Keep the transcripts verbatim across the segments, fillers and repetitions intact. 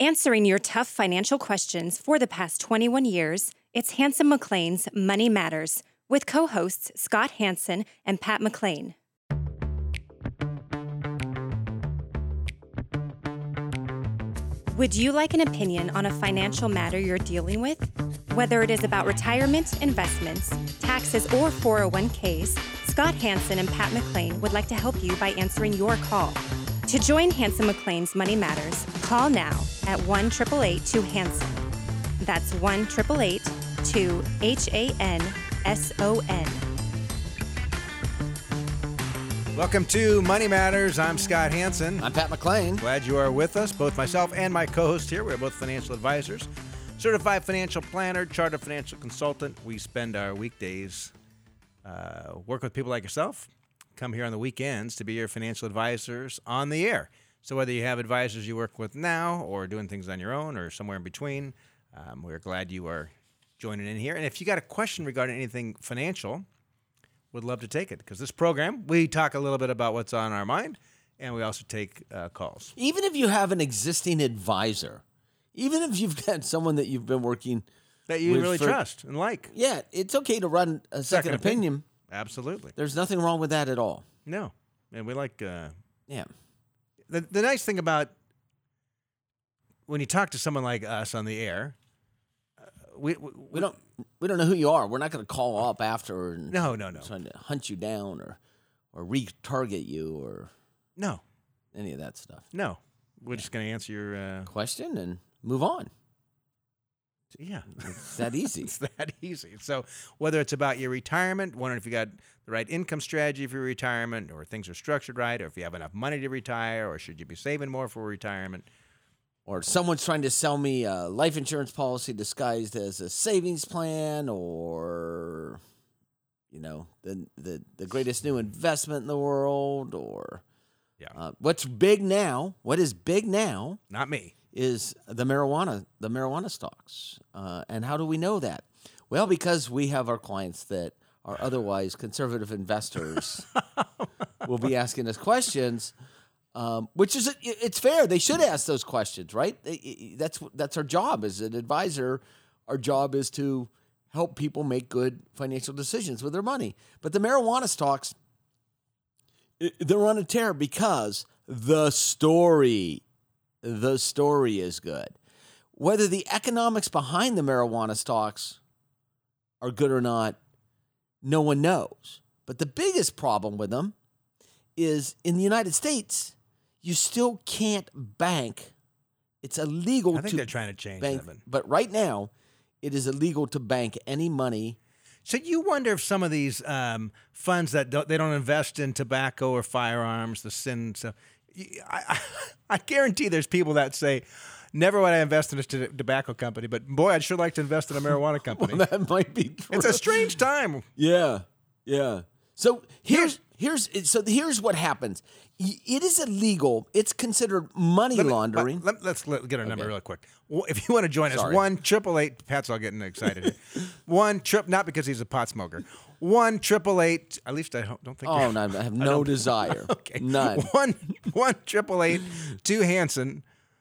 Answering your tough financial questions for the past twenty-one years, it's Hanson McLean's Money Matters with co-hosts Scott Hanson and Pat McLean. Would you like an opinion on a financial matter you're dealing with? Whether it is about retirement, investments, taxes, or four oh one k's, Scott Hanson and Pat McLean would like to help you by answering your call. To join Hanson McLean's Money Matters, call now at one eight eight eight two Hanson. That's one eight eight eight two H A N S O N. Welcome to Money Matters. I'm Scott Hanson. I'm Pat McLean. Glad you are with us, both myself and my co-host here. We're both financial advisors, certified financial planner, chartered financial consultant. We spend our weekdays uh, working with people like yourself. Come here on the weekends to be your financial advisors on the air. So whether you have advisors you work with now or doing things on your own or somewhere in between, um, we're glad you are joining in here. And if you got a question regarding anything financial, would love to take it, because this program, we talk a little bit about what's on our mind, and we also take uh, calls. Even if you have an existing advisor, even if you've got someone that you've been working that you with really for, trust and like. Yeah, it's okay to run a second, Second opinion. opinion. Absolutely. There's nothing wrong with that at all. No. And we like... Uh, yeah. The, the nice thing about when you talk to someone like us on the air, uh, we, we, we don't we don't know who you are. We're not going to call up after and no, no, no. trying to hunt you down or or retarget you or no any of that stuff. No. We're yeah. just going to answer your uh, question and move on. Yeah. It's that easy. It's that easy. So whether it's about your retirement, wondering if you got the right income strategy for your retirement, or things are structured right, or if you have enough money to retire, or should you be saving more for retirement, or someone's trying to sell me a life insurance policy disguised as a savings plan, or, you know, the the, the greatest new investment in the world, or yeah. uh, what's big now, what is big now? Not me. Is the marijuana, the marijuana stocks. Uh, and how do we know that? Well, because we have our clients that are otherwise conservative investors will be asking us questions, um, which is, it's fair. They should ask those questions, right? That's, that's our job as an advisor. Our job is to help people make good financial decisions with their money. But the marijuana stocks, they're on a tear because the story The story is good. Whether the economics behind the marijuana stocks are good or not, no one knows. But the biggest problem with them is in the United States, you still can't bank. It's illegal I think to they're trying to change bank, that. but right now, it is illegal to bank any money. So you wonder if some of these um, funds that don't, they don't invest in tobacco or firearms, the sin stuff. I, I, I guarantee there's people that say, never would I invest in a t- tobacco company, but boy, I'd sure like to invest in a marijuana company. Well, that might be true. It's a strange time. Yeah, yeah. So here's here's so here's what happens. It is illegal. It's considered money let me, laundering. Let, let, let's let, get our number okay. real quick. If you want to join us, Sorry. one triple eight. Pat's all getting excited. one trip, not because he's a pot smoker. One triple eight. At least I don't, don't think. Oh, no, I have no I desire. Okay, none. One one triple eight two Hanson.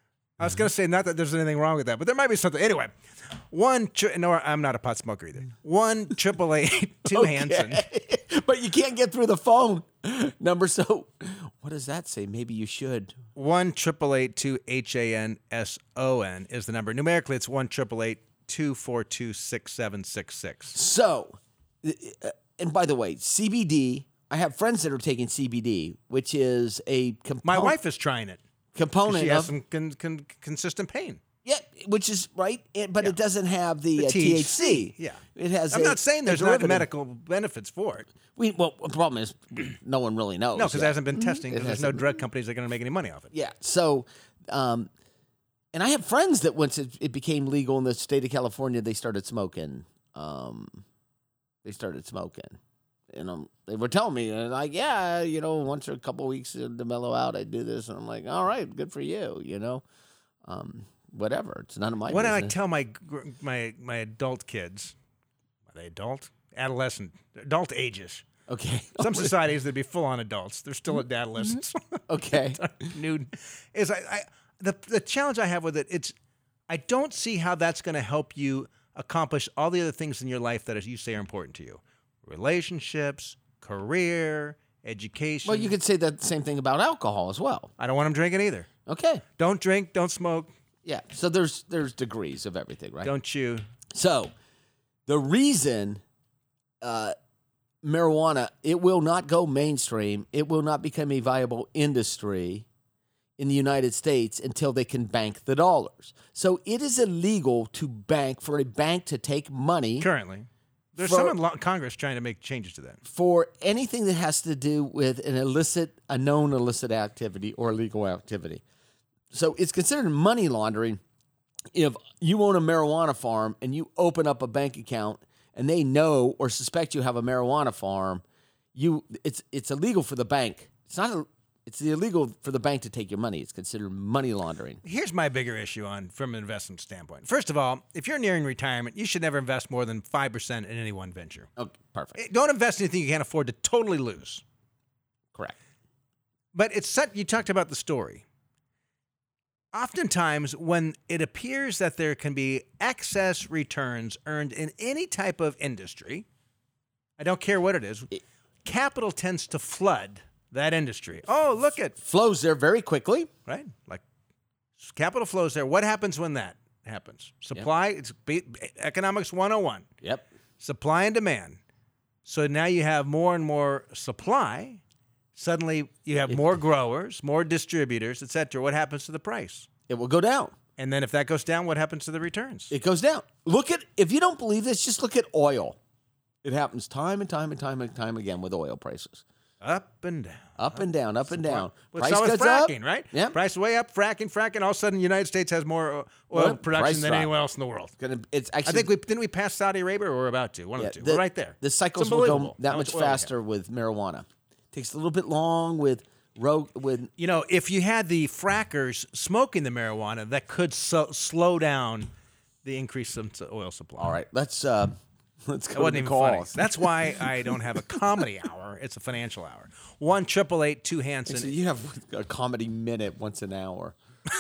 I was going to say not that there's anything wrong with that, but there might be something. Anyway, one. Tri- no, I'm not a pot smoker either. One triple eight two Okay. Hanson. But you can't get through the phone number. So what does that say? Maybe you should. One triple eight two H A N S O N is the number. Numerically, it's one triple eight two four two six seven six six. So, uh, and by the way, C B D. I have friends that are taking C B D, which is a component. My wife is trying it. Component She has of, some con- con- consistent pain. Yeah, which is right, it, but Yeah. it doesn't have the, The uh, T H C. T H C. Yeah, it has. I'm a, not saying there's a not derivative. medical benefits for it. We well, the problem is no one really knows. No, because yet. there hasn't been testing. It Because there's no hasn't- drug companies that are going to make any money off it. Yeah. So, um, and I have friends that once it, it became legal in the state of California, they started smoking. Um, they started smoking, and um, they were telling me, and like, yeah, you know, once or a couple of weeks to mellow out, I do this, and I'm like, all right, good for you, you know, um, whatever. It's none of my What do business. I tell my gr- my my adult kids? Are they adult? Adolescent, adult ages. Okay. Some societies they'd be full on adults. They're still at adolescents. Okay. Nude is I, I the the challenge I have with it, it's I don't see how that's going to help you accomplish all the other things in your life that, as you say, are important to you: relationships, career, education. Well, you could say that same thing about alcohol as well. I don't want them drinking either. Okay. Don't drink. Don't smoke. Yeah. So there's there's degrees of everything, right? Don't chew. So the reason uh, marijuana, it will not go mainstream, it will not become a viable industry in the United States until they can bank the dollars. So it is illegal to bank, for a bank to take money Currently. There's For- some in lo- Congress trying to make changes to that. for anything that has to do with an illicit, a known illicit activity or illegal activity. So it's considered money laundering if you own a marijuana farm and you open up a bank account and they know or suspect you have a marijuana farm. You, it's it's illegal for the bank. It's not. A, it's illegal for the bank to take your money. It's considered money laundering. Here's my bigger issue on from an investment standpoint. First of all, if you're nearing retirement, you should never invest more than five percent in any one venture. Okay, perfect. Don't invest in anything you can't afford to totally lose. Correct. But it's set, you talked about the story. Oftentimes, when it appears that there can be excess returns earned in any type of industry, I don't care what it is, capital tends to flood that industry. Oh, look at, Flows there very quickly. right? Like capital flows there. What happens when that happens? Supply, it's be- economics one oh one. Yep. Supply and demand. So now you have more and more supply. Suddenly you have more growers, more distributors, et cetera. What happens to the price? It will go down. And then if that goes down, what happens to the returns? It goes down. Look at, if you don't believe this, just look at oil. It happens time and time and time and time again with oil prices. Up and down. Up and down, up and down. Well, Price it's always goes up. fracking, right? Yeah. Price way up, fracking, fracking. All of a sudden, the United States has more uh, oil Well, production price than drop. anywhere else in the world. Gonna, it's actually, I think we didn't we pass Saudi Arabia, or we're about to. One yeah, of the two. the- we're right there. The cycles It's will go unbelievable that how much oil we have. faster with marijuana. Takes a little bit long with rogue with You know, if you had the frackers smoking the marijuana, that could so, slow down the increase of oil supply. all right. Let's uh, let's That go wasn't to even the funny. calls. That's why I don't have a comedy hour. It's a financial hour. One triple eight two Hanson. So you have a comedy minute once an hour.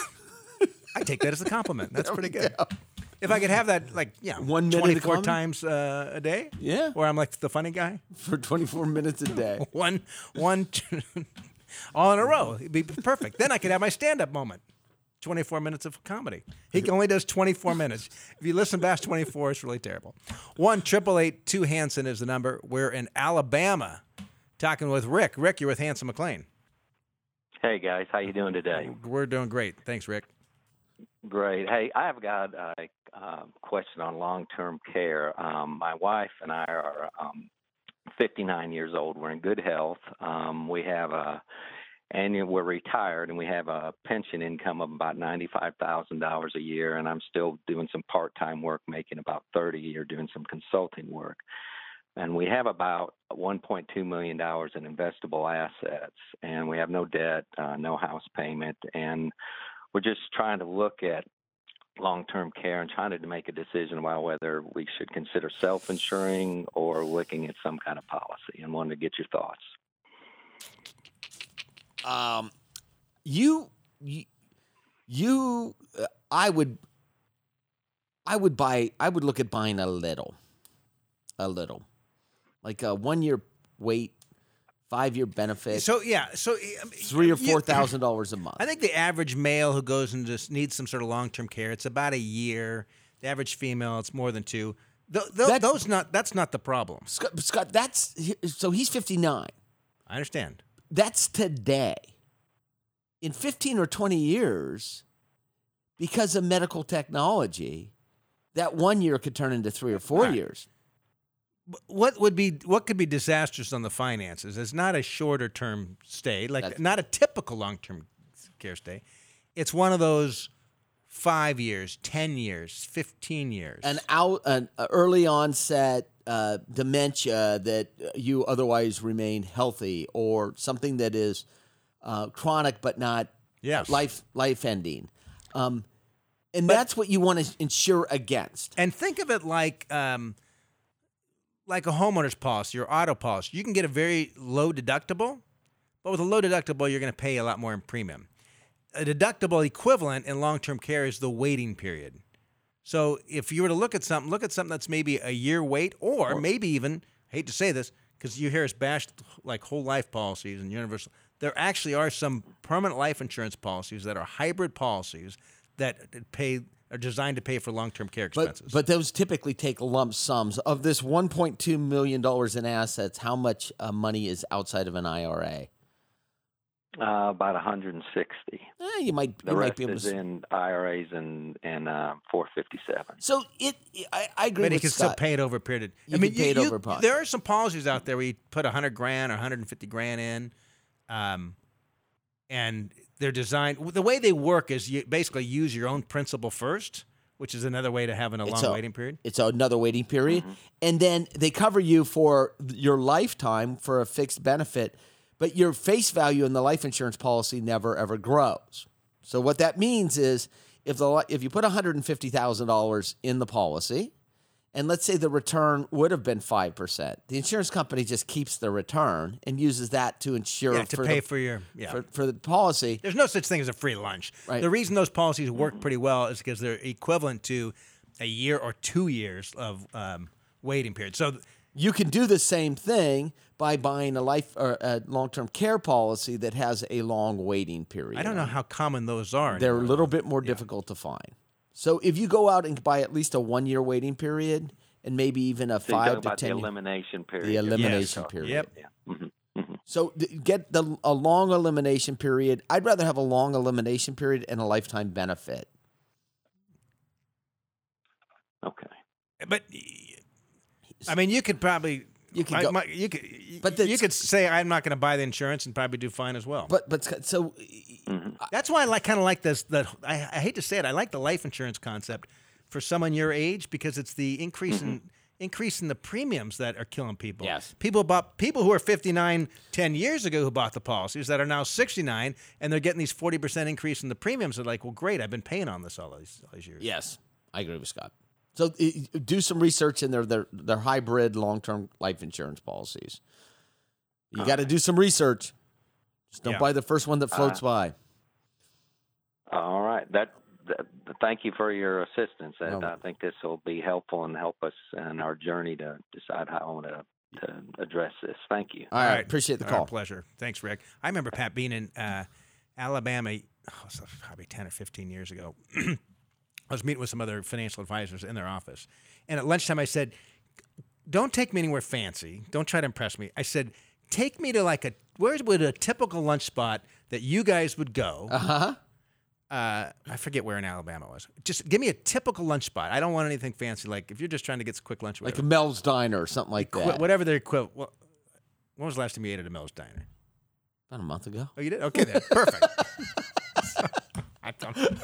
I take that as a compliment. That's pretty good. If I could have that, like, yeah, One minute of twenty-four comedy? times uh, a day. Yeah. Where I'm like the funny guy. For twenty-four minutes a day. One, one, all in a row. It'd be perfect. Then I could have my stand-up moment. twenty-four minutes of comedy. He only does twenty-four minutes. If you listen past twenty-four, it's really terrible. One triple eight two Hanson is the number. We're in Alabama, talking with Rick. Rick, you're with Hanson McLean. Hey guys, how you doing today? We're doing great. Thanks, Rick. Great. Hey, I've got a, uh question on long-term care. Um, my wife and I are um, fifty-nine years old. We're in good health. Um, we have a annual. We're retired, and we have a pension income of about ninety-five thousand dollars a year. And I'm still doing some part-time work, making about thirty a year, doing some consulting work. And we have about one point two million dollars in investable assets, and we have no debt, uh, no house payment, and we're just trying to look at long-term care and trying to make a decision about whether we should consider self-insuring or looking at some kind of policy, and wanted to get your thoughts. Um, you, you, you uh, I would, I would buy, I would look at buying a little, a little, like a one-year wait, five-year benefit, So, yeah. So three or you- four thousand dollars a month. I think the average male who goes and just needs some sort of long-term care, it's about a year. The average female, it's more than two. Th- th- That- those not that's not the problem. Scott, Scott, that's so he's fifty-nine. I understand. That's today. In fifteen or twenty years, because of medical technology, that one year could turn into three or four Right. years. What would be what could be disastrous on the finances? It's not a shorter term stay, like That's- not a typical long term care stay. It's one of those five years, ten years, fifteen years. An out, an early onset uh, dementia that you otherwise remain healthy, or something that is uh, chronic but not Yes. life life ending. Um, and that's what you want to insure against. And think of it like um, like a homeowner's policy or auto policy. You can get a very low deductible, but with a low deductible, you're going to pay a lot more in premium. a deductible equivalent in long-term care is the waiting period. So if you were to look at something, look at something that's maybe a year wait, or maybe even, I hate to say this, because you hear us bash like whole life policies and universal. There actually are some permanent life insurance policies that are hybrid policies that pay are designed to pay for long-term care expenses. But, but those typically take lump sums. Of this one point two million dollars in assets, how much uh, money is outside of an I R A? Uh, about one hundred sixty. Eh, you might, The you rest might be able is to. in I R As and and uh, four fifty-seven. So it, I, I agree But you with can Scott. still pay it over a period. Of, You I mean, can pay it you, over a pod. there are some policies out there where you put a hundred grand or one hundred fifty grand in, um, and they're designed. The way they work is you basically use your own principal first, which is another way to having a It's long a- waiting period. It's another waiting period. Mm-hmm. And then they cover you for your lifetime for a fixed benefit, but your face value in the life insurance policy never, ever grows. So what that means is if the li- if you put one hundred fifty thousand dollars in the policy, and let's say the return would have been five percent, the insurance company just keeps the return and uses that to insure Yeah, to for, pay the, for your yeah. for, for the policy. There's no such thing as a free lunch. Right. The reason those policies work pretty well is because they're equivalent to a year or two years of um, waiting period. So You can do the same thing by buying a life or a long-term care policy that has a long waiting period. I don't know how common those are. They're a anymore. little bit more difficult to find. So if you go out and buy at least a one-year waiting period and maybe even a So you're five talking to about the ten, elimination period. the you're elimination talking about. period. Yep. Yeah. Mm-hmm. Mm-hmm. So th- get the a long elimination period. I'd rather have a long elimination period and a lifetime benefit. Okay. But I mean, you could probably You could I- go- my- you could But you that's- could say I'm not going to buy the insurance and probably do fine as well. But but Scott, so That's why I like kind of like this. That I, I hate to say it, I like the life insurance concept for someone your age because it's the increase in increase in the premiums that are killing people. Yes. people bought people who are fifty-nine ten years ago who bought the policies that are now sixty-nine and they're getting these forty percent increase in the premiums. They're like, well, great, I've been paying on this all these, all these years. yes, I agree with Scott. So i- do some research in their their, their hybrid long-term life insurance policies. You got to do some research. Just don't Yeah. buy the first one that floats by. All right. That, that. Thank you for your assistance. And No. I think this will be helpful and help us in our journey to decide how I want to to address this. Thank you. All right, appreciate the Our call. pleasure. Thanks, Rick. I remember, Pat, being in uh, Alabama oh, so probably ten or fifteen years ago. I was meeting with some other financial advisors in their office. And at lunchtime, I said, don't take me anywhere fancy. Don't try to impress me. I said, take me to like a, where would a typical lunch spot that you guys would go? Uh-huh. Uh, I forget where in Alabama it was. Just give me a typical lunch spot. I don't want anything fancy. Like if you're just trying to get some quick lunch, or Like a whatever, Mel's Diner or something like Qu- that. whatever their equivalent. Well, when was the last time you ate at a Mel's Diner? About a month ago. Oh, you did? Okay, then. Perfect. I don't know.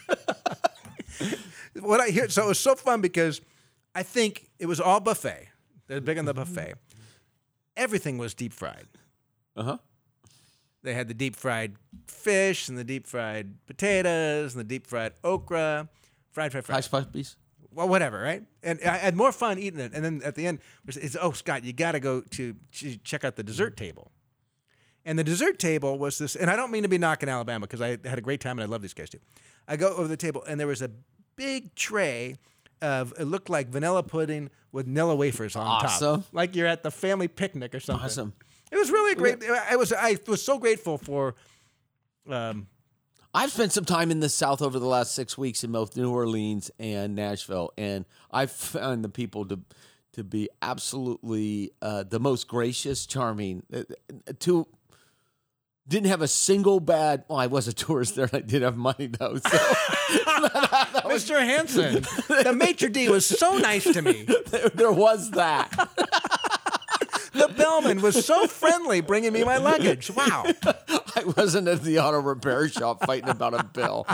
What I hear, so it was so fun because I think it was all buffet. They're big on the buffet. Everything was deep fried. Uh-huh. They had the deep fried fish and the deep fried potatoes and the deep fried okra, fried, fried, fried. Hush puppies. Well, whatever, right? And I had more fun eating it. And then at the end, it's, it's, oh, Scott, you got to go to ch- check out the dessert table. And the dessert table was this, and I don't mean to be knocking Alabama because I had a great time and I love these guys too. I go over the table and there was a big tray of, it looked like vanilla pudding with Nilla wafers on Awesome. top. Like you're at the family picnic or something. Awesome. It was really great. I was, I was so grateful for, um, I've spent some time in the South over the last six weeks in both New Orleans and Nashville, and I've found the people to to be absolutely uh, the most gracious, charming. Uh, to didn't have a single bad. Well, I was a tourist there, and I did have money though. So Mister Hansen, the maitre d' was so nice to me. there, there was that. The bellman was so friendly bringing me my luggage. Wow. I wasn't at the auto repair shop fighting about a bill.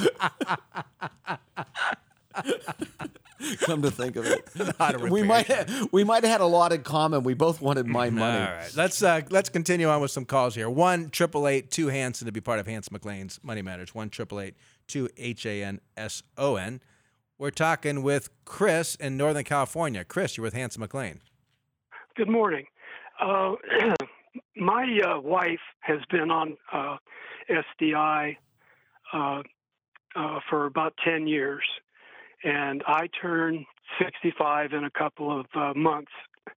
Come to think of it, we might have, we might have had a lot in common. We both wanted my money. All right, let's uh, let's continue on with some calls here. One triple eight two Hanson to be part of Hanson McLean's Money Matters. One triple eight two H A N S O N. We're talking with Chris in Northern California. Chris, you're with Hanson McLean. Good morning. Uh, my uh, wife has been on uh, S D I uh, uh, for about ten years, and I turn sixty-five in a couple of uh, months,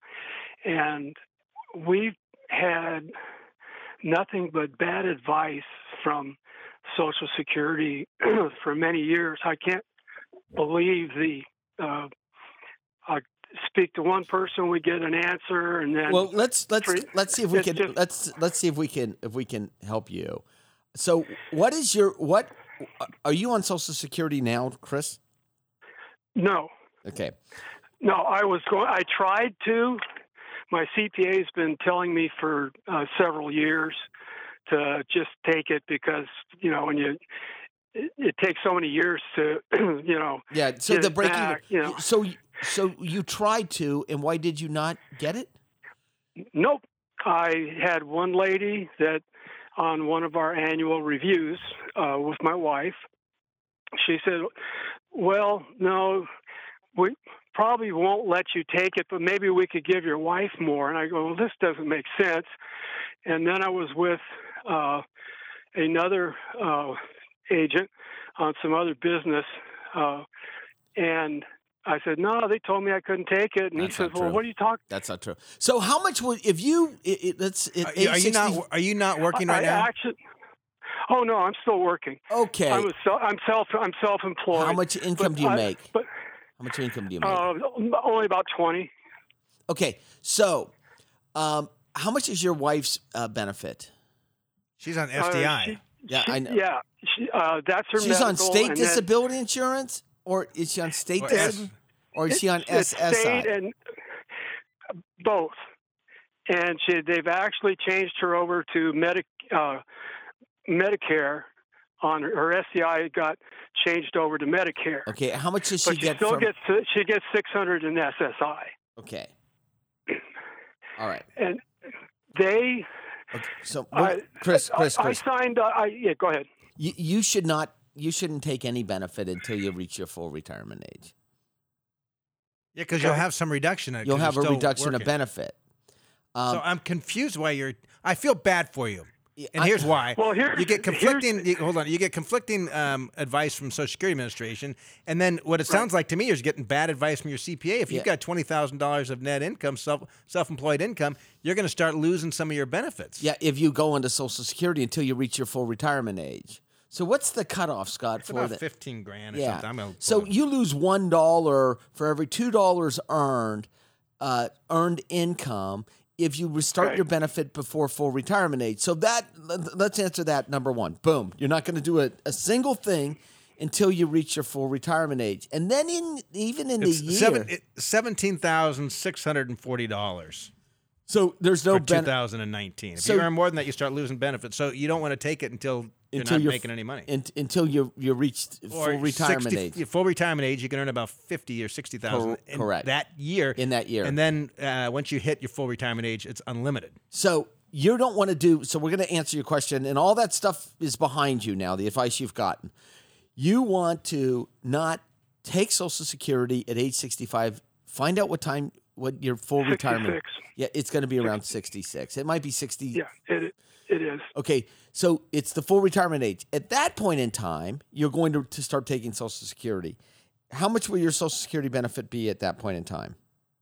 and we've had nothing but bad advice from Social Security for many years. I can't believe the. Uh, I speak to one person, we get an answer, and then. Well, let's let's for, let's see if we can just, let's let's see if we can if we can help you. So, what is your what? Are you on Social Security now, Chris? No. Okay. No, I was going. I tried to. My C P A has been telling me for uh, several years to just take it because you know when you it, it takes so many years to you know yeah. So get the it breaking. back, you know. So so you tried to, and why did you not get it? Nope. I had one lady that on one of our annual reviews uh, with my wife. She said, "Well, no, we." Probably won't let you take it, but maybe we could give your wife more." And I go, "Well, this doesn't make sense." And then I was with uh, another uh, agent on some other business, uh, and I said, "No, they told me I couldn't take it." And That's he said, not "Well, true. what are you talking?" That's not true. So how much would if you? It, it, let's. It, Are, you- are you not? Are you not working right I, now? I actually, oh no, I'm still working. Okay. I'm, a, I'm self. I'm self-employed. How much income but do you I- make? But How much income do you make? uh, only about twenty. Okay, so um, how much is your wife's uh, benefit? She's on F D I. Uh, she- Yeah, she- I know. Yeah, she, uh, that's her. She's on medical, state and then- disability insurance, or is she on state Or disability, or is she on It's S S I? state and both, and she, they've actually changed her over to Medi- uh, Medicare. On her, her S D I got changed over to Medicare, Okay, how much does she but she get still from? gets she gets six hundred in S S I, Okay, all right. and they. Okay, so I- what- Chris, Chris, I, Chris, I signed. Uh, I yeah. Go ahead. you, you should not. You shouldn't take any benefit until you reach your full retirement age. Yeah, because you'll have some reduction. in it You'll 'cause have you're a still reduction of working. benefit. Um, So I'm confused why you're. I feel bad for you, and I- here's why. Well, here- you get here's- conflicting. You, hold on, you get conflicting um, advice from Social Security Administration, and then what it sounds like to me is you're getting bad advice from your C P A. If you've Yeah. got twenty thousand dollars of net income, self self-employed income, you're going to start losing some of your benefits. Yeah, if you go into Social Security until you reach your full retirement age. So what's the cutoff, Scott, it's for about that? fifteen grand or Yeah. something. I'm gonna So pull it. you lose one dollar for every two dollars earned, uh, earned income if you restart Right. your benefit before full retirement age. So that let's answer that number one. Boom. You're not going to do a, a single thing until you reach your full retirement age, and then in even in It's the year. seven, it, seventeen thousand six hundred and forty dollars. so there's no For benefit. two thousand nineteen. If So- you earn more than that, you start losing benefits. So you don't want to take it until you're Until not you're making any money. In, until you you reach full Or retirement sixty age Full retirement age, you can earn about fifty or sixty thousand. Cor- correct. That year. in that year. And then uh, once you hit your full retirement age, it's unlimited. So you don't want to do. So we're going to answer your question, and all that stuff is behind you now. The advice you've gotten. You want to not take Social Security at age sixty-five. Find out what time, what your full retirement. sixty-six. Yeah, it's going to be around sixty-six. It might be sixty. Yeah, it it is. Okay, so it's the full retirement age. At that point in time, you're going to, to start taking Social Security. How much will your Social Security benefit be at that point in time?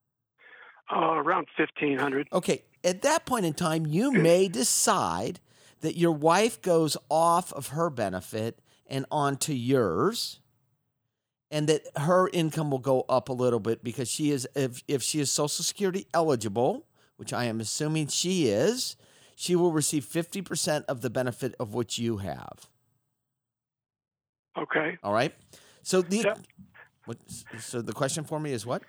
Uh, around fifteen hundred. Okay, at that point in time, you may decide that your wife goes off of her benefit and onto yours, and that her income will go up a little bit because she is, if, if she is Social Security eligible, which I am assuming she is, she will receive fifty percent of the benefit of which you have. Okay. All right? So the Yep. what, so the question for me is what?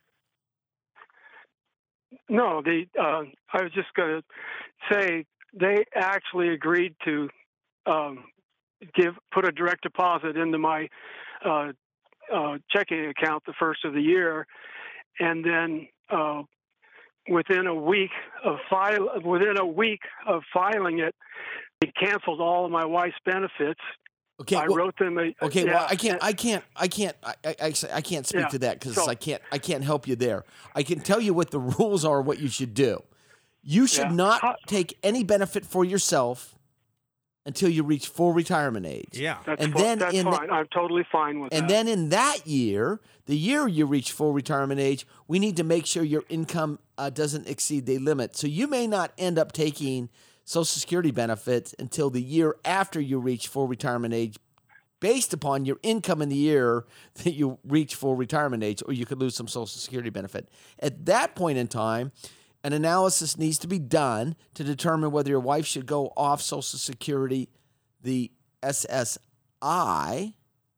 No, the uh, I was just going to say they actually agreed to um, give put a direct deposit into my uh, uh, checking account the first of the year, and then uh, within a week of file within a week of filing it, they canceled all of my wife's benefits. Okay, I well- wrote them a Okay, yeah, well, I can't, I can't, I can't, I, I, I I can't speak Yeah, to that because so- I can't, I can't help you there. I can tell you what the rules are, what you should do. You should Yeah. not How- take any benefit for yourself until you reach full retirement age. Yeah. That's, And fi- then that's in the- fine. I'm totally fine with And that. then in that year, the year you reach full retirement age, we need to make sure your income uh, doesn't exceed the limit. So you may not end up taking Social Security benefits until the year after you reach full retirement age, based upon your income in the year that you reach full retirement age, or you could lose some Social Security benefit. At that point in time, an analysis needs to be done to determine whether your wife should go off Social Security, the S S I.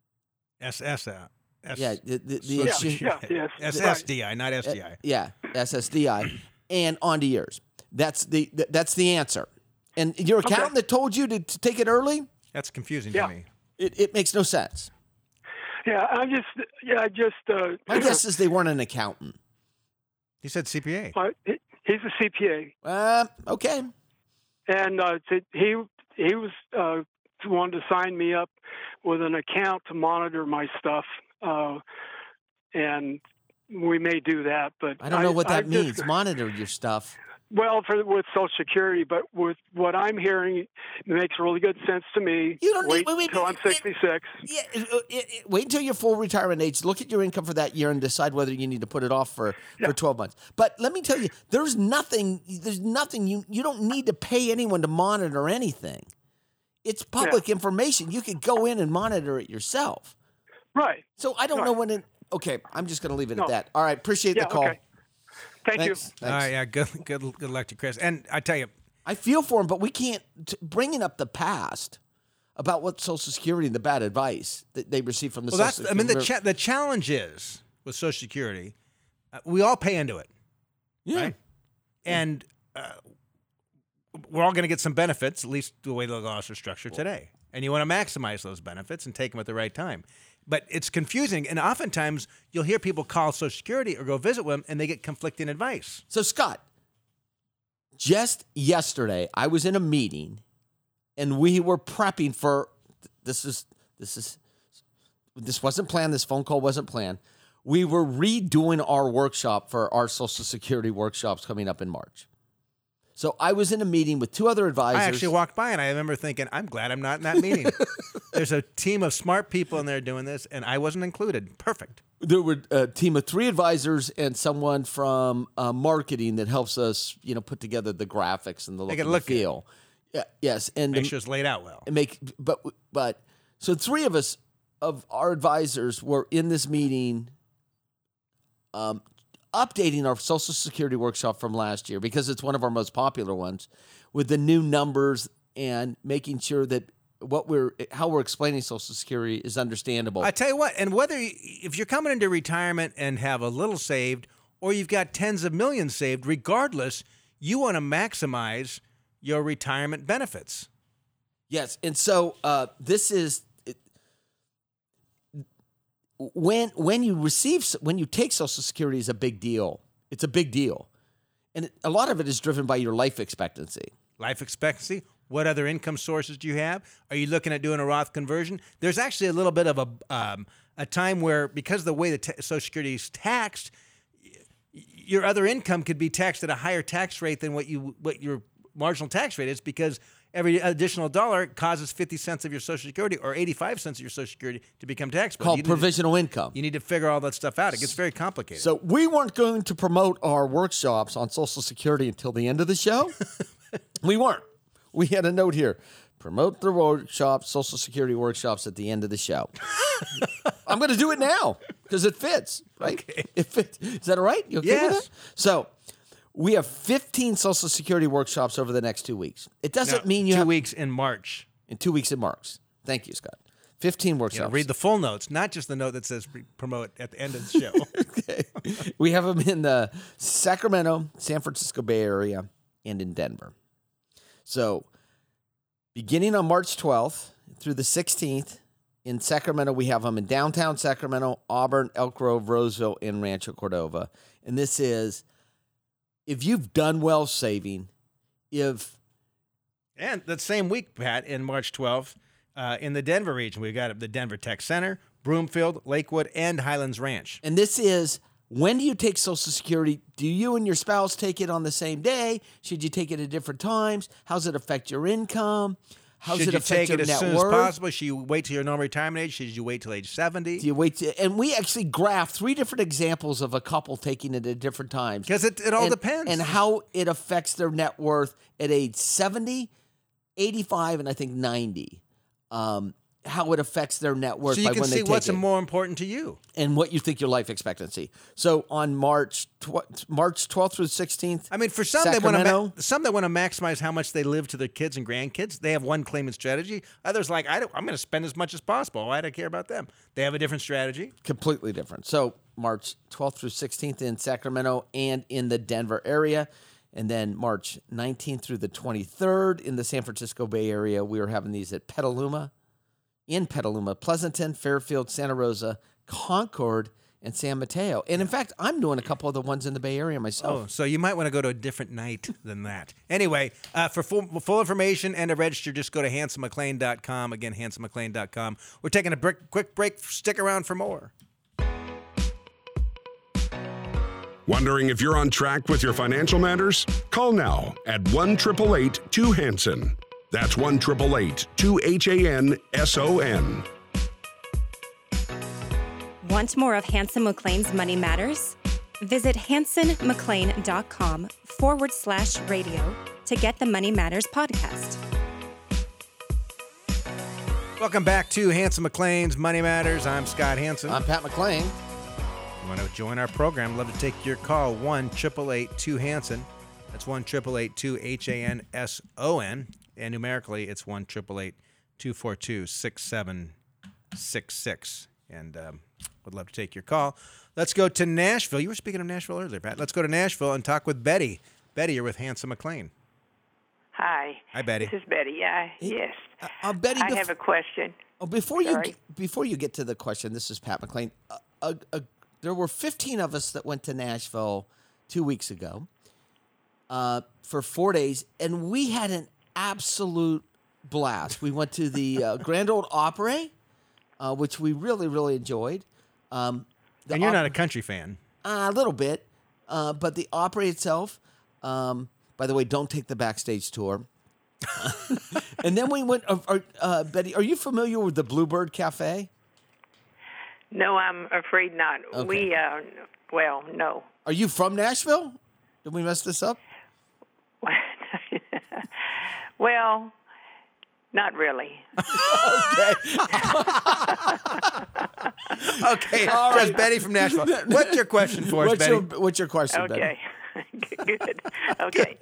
S S I. S- Yeah, the, the, the yeah, exchange- yeah, yes, S right. S D I, not S D I. yeah, S S D I, and on to yours. That's the th- that's the answer. And your accountant that told you to, to take it early, That's confusing Yeah. to me. it, it makes no sense. Yeah, I'm just, yeah, I just. Uh, My guess is they weren't an accountant. He said C P A. uh, he- he's a C P A, Uh, okay. and uh, to, he he was uh, wanted to sign me up with an account to monitor my stuff, uh, and we may do that. But I don't know what that I just- means. Monitor your stuff. Well, for with Social Security, but with what I'm hearing, it makes really good sense to me. You don't need- wait wait, wait, until I'm it- sixty-six. Yeah, it- it- it- wait until you're full retirement age. Look at your income for that year and decide whether you need to put it off for, Yeah. for twelve months. But let me tell you, there's nothing. There's nothing. You you don't need to pay anyone to monitor anything. It's public information. You can go in and monitor it yourself. Right. So I don't Right. know when it. Okay, I'm just going to leave it No. at that. All right, appreciate Yeah. the call. Okay. Thank Thanks. you. Thanks. All right, yeah, good, good, good luck to Chris. And I tell you, I feel for him, but we can't t- bringing up the past about what Social Security and the bad advice that they received from the well, that's. Social I mean, the Security. cha- the challenge is with Social Security, uh, we all pay into it, yeah. right? And uh, we're all going to get some benefits, at least the way the laws are structured today. And you want to maximize those benefits and take them at the right time. But it's confusing, and oftentimes you'll hear people call Social Security or go visit with them, and they get conflicting advice. So Scott, just yesterday I was in a meeting, and we were prepping for this. Is this is this wasn't planned. This phone call wasn't planned. We were redoing our workshop for our Social Security workshops coming up in March. So I was in a meeting with two other advisors. I actually walked by and I remember thinking, I'm glad I'm not in that meeting. There's a team of smart people in there doing this, and I wasn't included. Perfect. There were a team of three advisors and someone from uh, marketing that helps us, you know, put together the graphics and the look Make it and look the feel. Yeah, yes, and Make the- sure it's laid out well. and make but but so three of us of our advisors were in this meeting um updating our Social Security workshop from last year because it's one of our most popular ones with the new numbers and making sure that what we're how we're explaining Social Security is understandable. I tell you what, and whether you, if you're coming into retirement and have a little saved, or you've got tens of millions saved, regardless, you want to maximize your retirement benefits. Yes, and so uh, this is it, when when you receive when you take Social Security is a big deal. It's a big deal, and it, a lot of it is driven by your life expectancy. Life expectancy. What other income sources do you have? Are you looking at doing a Roth conversion? There's actually a little bit of a um, a time where, because of the way the t- Social Security is taxed, y- your other income could be taxed at a higher tax rate than what you what your marginal tax rate is, because every additional dollar causes fifty cents of your Social Security or eighty-five cents of your Social Security to become taxable. Called You need provisional to, income. You need to figure all that stuff out. It gets very complicated. So we weren't going to promote our workshops on Social Security until the end of the show. We weren't. We had a note here. Promote the workshops, Social Security workshops at the end of the show. I'm going to do it now because it fits, right? Okay. It fits. Is that all right? You okay with Yes. that? So we have fifteen Social Security workshops over the next two weeks. It doesn't Now, mean you two have weeks in March. in two weeks in March. Thank you, Scott. fifteen You workshops. know, read the full notes, not just the note that says pre- promote at the end of the show. Okay. We have them in the Sacramento, San Francisco Bay Area, and in Denver. So, beginning on March twelfth through the sixteenth, in Sacramento, we have them in downtown Sacramento, Auburn, Elk Grove, Roseville, and Rancho Cordova. And this is, if you've done well saving, if And that same week, Pat, in March twelfth, uh, in the Denver region, we've got the Denver Tech Center, Broomfield, Lakewood, and Highlands Ranch. And this is, when do you take Social Security? Do you and your spouse take it on the same day? Should you take it at different times? How does it affect your income? How does Should it you affect take your it as net soon worth? as possible? Should you wait till your normal retirement age? Should you wait till age seventy? Do you wait to, and we actually graphed three different examples of a couple taking it at different times. Because it, it all and, depends. And how it affects their net worth at age seventy, eighty-five, and I think ninety. Um, how it affects their net worth so you by can when see they take what's it. more important to you. And what you think your life expectancy. So on March tw- March twelfth through sixteenth, I mean, for some they want to Sacramento. ma- some that want to maximize how much they live to their kids and grandkids. They have one claimant strategy. Others like I don't, I'm going to spend as much as possible. Why do I care about them? They have a different strategy. completely different. So March twelfth through sixteenth in Sacramento and in the Denver area. And then March nineteenth through the twenty-third in the San Francisco Bay Area. We are having these at Petaluma, in Petaluma, Pleasanton, Fairfield, Santa Rosa, Concord, and San Mateo. And in fact, I'm doing a couple of the ones in the Bay Area myself. Oh, so you might want to go to a different night than that. Anyway, uh, for full, full information and to register, just go to handsome mcclain dot com. Again, handsome mcclain dot com. We're taking a brick, quick break. Stick around for more. Wondering if you're on track with your financial matters? Call now at one eight eight eight two Hanson. That's one eight eight eight two H A N S O N. Want more of Hanson McClain's Money Matters? Visit hanson mcclain dot com forward slash radio to get the Money Matters podcast. Welcome back to Hanson McClain's Money Matters. I'm Scott Hanson. I'm Pat McClain. If you want to join our program, love to take your call. one eight eight eight two Hanson. That's one eight eight eight two H A N S O N. And numerically, it's one eight eight eight two four two six seven six six. And um, would love to take your call. Let's go to Nashville. You were speaking of Nashville earlier, Pat. Let's go to Nashville and talk with Betty. Betty, you're with Hanson McClain. Hi. Hi, Betty. This is Betty. Yeah, yes. Uh, uh, Betty, I bef- have a question. oh, before you Sorry. get, before you get to the question, this is Pat McClain. Uh, uh, uh, there were fifteen of us that went to Nashville two weeks ago uh, for four days, and we had an absolute blast. We went to the uh, Grand Ole Opry, uh, which we really, really enjoyed. Um, the And you're not a Opry- country fan. Uh, a little bit, uh, but the Opry itself. Um, by the way, don't take the backstage tour. And then we went. Uh, uh, uh, Betty, are you familiar with the Bluebird Cafe? No, I'm afraid not. Okay. We, uh, well, no. Are you from Nashville? Did we mess this up? Well, not really. Okay. Okay, All just right. Betty from Nashville. What's your question for us, What's Betty? your What's your question, Betty? Okay. Good. Okay.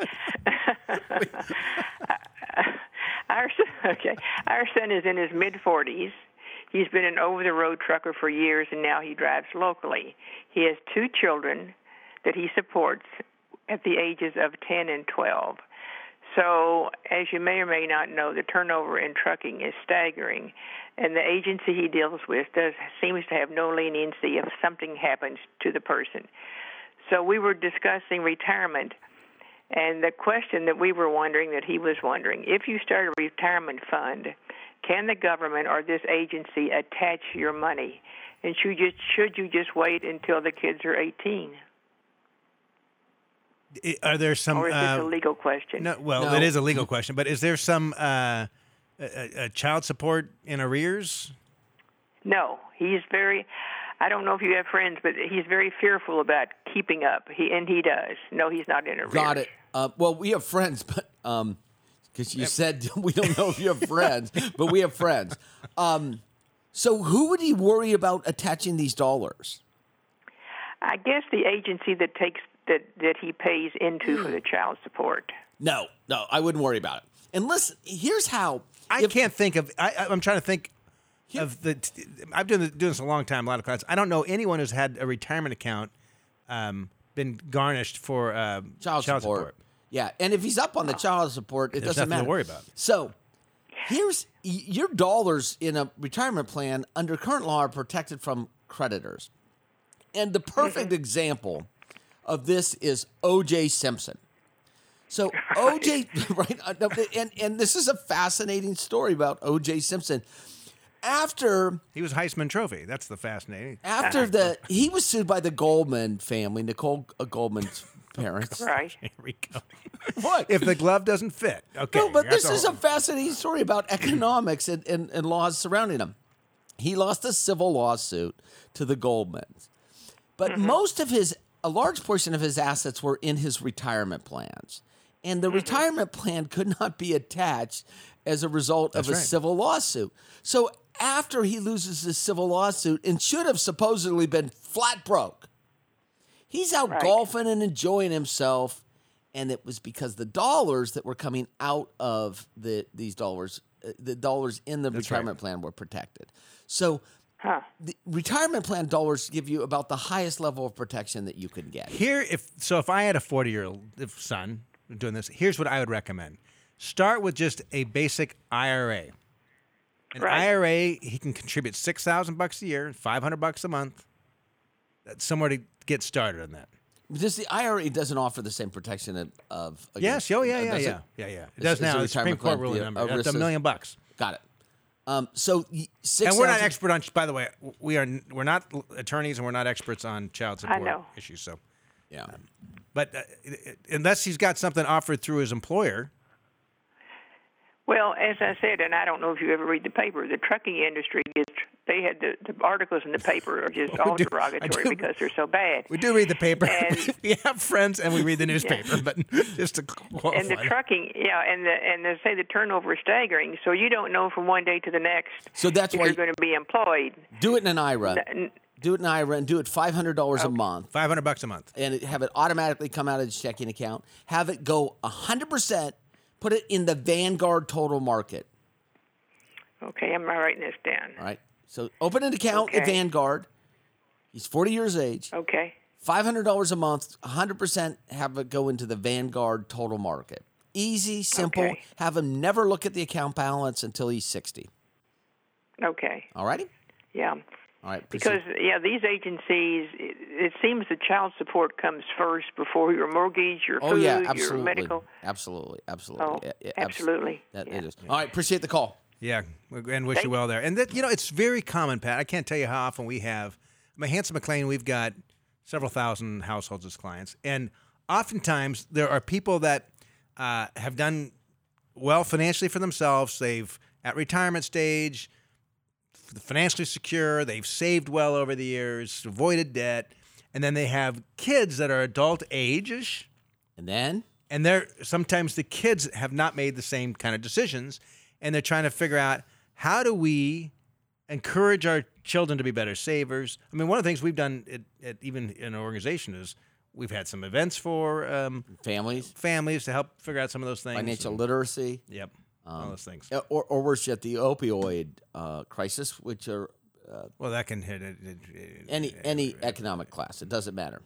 Our son, okay. Our son is in his mid forties. He's been an over-the-road trucker for years, and now he drives locally. He has two children that he supports at the ages of ten and twelve. So, as you may or may not know, the turnover in trucking is staggering, and the agency he deals with does seems to have no leniency if something happens to the person. So we were discussing retirement, and the question that we were wondering, that he was wondering, if you start a retirement fund, can the government or this agency attach your money? And should you, should you just wait until the kids are eighteen? I- Are there some? Or is this uh, a legal question? No, well, No. it is a legal question, but is there some uh, a, a child support in arrears? No, he's very, I don't know if you have friends, but he's very fearful about keeping up. He And he does. No, he's not in arrears. Got it. Uh, well, we have friends, but um, because you said we don't know if you have friends, but we have friends. Um, so who would he worry about attaching these dollars? I guess the agency that takes that, that he pays into for the child support. No, no, I wouldn't worry about it. And listen, here's how. I if- can't think of. I, I- I'm trying to think of the. I've been doing this a long time. A lot of clients. I don't know anyone who's had a retirement account um, been garnished for uh, child, support. Yeah, and if he's up on the child support, it There's doesn't nothing to matter. worry about. So, here's y- your dollars in a retirement plan under current law are protected from creditors. And the perfect example of this is O J Simpson. So O J, right? uh, no, And and this is a fascinating story about O J Simpson. After He was Heisman Trophy. That's the fascinating. after the he was sued by the Goldman family, Nicole uh, Goldman's parents. Right. Here we go. What? If the glove doesn't fit. Okay. No, but that's this is a fascinating story about economics and, and, and laws surrounding them. He lost a civil lawsuit to the Goldmans. But Mm-hmm. most of his, a large portion of his assets were in his retirement plans. And the Mm-hmm. retirement plan could not be attached as a result That's of a right. civil lawsuit. So after he loses his civil lawsuit and should have supposedly been flat broke, he's out Right. golfing and enjoying himself. And it was because the dollars that were coming out of the these dollars, uh, the dollars in the That's retirement plan were protected. So Huh. the retirement plan dollars give you about the highest level of protection that you can get. Here, if so, if I had a forty-year-old son doing this, here's what I would recommend: start with just a basic I R A. An Right. I R A, he can contribute six thousand bucks a year, five hundred bucks a month. That's somewhere to get started on that. Just the I R A doesn't offer the same protection of. of Yes. against- Oh, yeah, uh, yeah, does yeah, it? yeah, yeah. It Is- does is now. the The Supreme retirement Court plan ruling the number. That's a ERISA? million bucks. Got it. Um, so y- six. And we're not thousand- expert on. By the way, we are. We're not attorneys, and we're not experts on child support know. issues. So, Yeah. but uh, unless he's got something offered through his employer. Well, as I said, and I don't know if you ever read the paper, the trucking industry gets, they had the, the articles in the paper are just all do. I derogatory do. because they're so bad. We do read the paper. And- we have friends, and we read the newspaper. But just to qualify. And the trucking, yeah, and the and they say the turnover is staggering, so you don't know from one day to the next So that's if why you're going to be employed. do it in an I R A. N- Do it in an I R A and do it five hundred dollars a month. Five hundred bucks a month. And it, have it automatically come out of his checking account. Have it go one hundred percent. Put it in the Vanguard total market. Okay, I'm writing this down. All right. So open an account at Okay. Vanguard. He's forty years of age. Okay, five hundred dollars a month, one hundred percent have it go into the Vanguard total market. Easy, simple. Okay. Have him never look at the account balance until he's sixty. okay, All righty? yeah. All right. Because yeah, these agencies, it, it seems the child support comes first before your mortgage, your Oh, food, yeah, your absolutely. medical. Absolutely. Absolutely. Oh, Yeah, yeah, abs- absolutely. That Yeah. it is. All right. Appreciate the call. Yeah, and wish Thank- you well there. And that, you know, it's very common, Pat. I can't tell you how often we have. I mean, Hanson McLean, we've got several thousand households as clients, and oftentimes there are people that uh, have done well financially for themselves. They've at retirement stage, financially secure. They've saved well over the years, avoided debt, and then they have kids that are adult age-ish. And then? And they're sometimes the kids have not made the same kind of decisions, and they're trying to figure out how do we encourage our children to be better savers. I mean, one of the things we've done at, at even in an organization is we've had some events for um, Families, families to help figure out some of those things. financial And- literacy, Yep, all those things. uh, or, or worse yet, the opioid uh, crisis, which are Well, that can hit it. it- it- any any economic class. It doesn't matter.